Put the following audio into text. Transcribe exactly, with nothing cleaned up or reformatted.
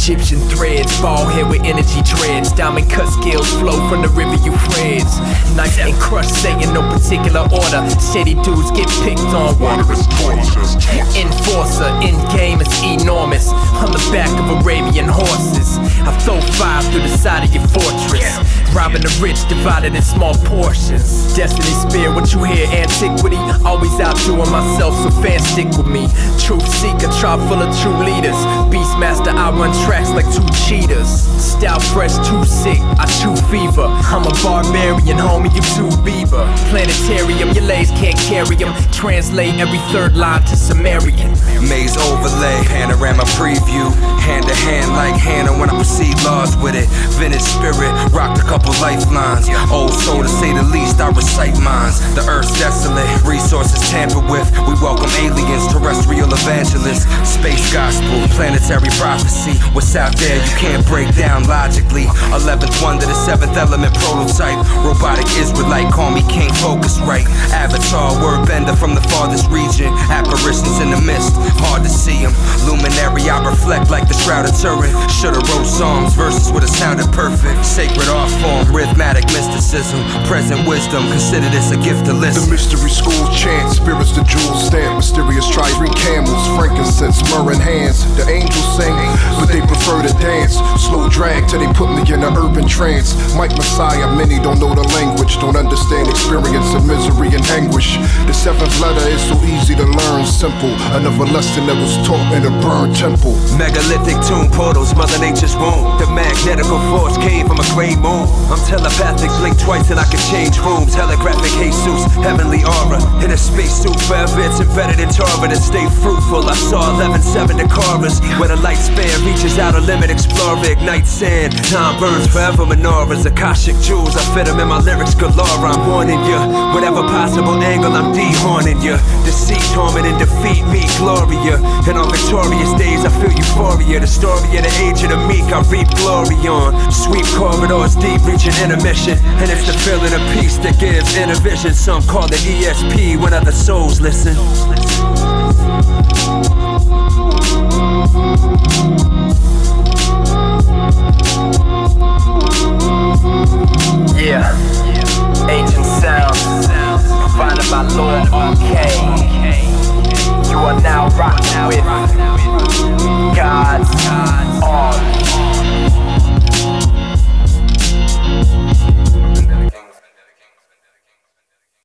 Egyptian threads, bald head with energy dreads. Diamond cut scales flow from the river Euphrates. Knife and crush say in no particular order. Shady dudes get picked on. Water is torture. Enforcer, in game is enormous. On the back of Arabian horses. I throw fire through the side of your fortress. Robbing the rich, divided in small portions. Destiny spear, what you hear, antiquity. Always outdoing myself, so fans stick with me. Truth seeker, tribe full of true leaders. Beastmaster, I run tracks like two cheetahs. Style fresh, too sick, I chew fever. I'm a barbarian, homie, you too Bieber. Planetarium, your legs can't carry them. Translate every third line to Sumerian. Maze overlay, panorama preview. Hand to hand like Hannah when I proceed laws with it. Vintage spirit, rocked a couple lifelines. Old soul to say the least, I recite minds. The earth's desolate, resources tampered with. We welcome aliens, terrestrial evangelists. Space gospel, planetary prophecy. What's out there you can't break down logically. Eleventh wonder, the seventh element prototype. Robotic Israelite, call me King Focusrite. Avatar, word bender from the farthest region. Apparitions in the mist, hard to see them. Luminary, I reflect like the Shroud of Turin. Should've wrote songs, verses would've sounded perfect. Sacred art form, rhythmatic mysticism. Present wisdom, consider this a gift to listen. The mystery school chant, spirits the jewels stamp. Mysterious try, three camels, frankincense, myrrh in hands. The angels sing, but they prefer to dance. Slow drag till they put me in an urban trance. Mike Messiah, many don't know the language. Don't understand experience of misery and anguish. The seventh letter is so easy to learn, simple. Another lesson that was taught in a burned temple. Megalithic tomb portals, Mother Nature's womb. The magnetical force came from a gray moon. I'm telepathic, blink twice and I can change rooms. Holographic Jesus, heavenly aura. In a spacesuit, forever it's embedded in Torah to stay fruitful. I saw eleven seven the chorus, where the light span reaches out a limit, explorer, ignite sand. Time burns forever menorahs, Akashic jewels. I fit them in my lyrics galore. I'm warning you, whatever possible angle I'm dehorning you. Deceit, torment, and defeat me, Gloria. And on victorious days I feel euphoria. The story of the age of the meek I reap glory on. Sweep corridors deep, reaching intermission. And it's the feeling of peace that gives inner vision. Some call it E S P when other souls listen. Yeah, ancient sounds provided by Lord R K.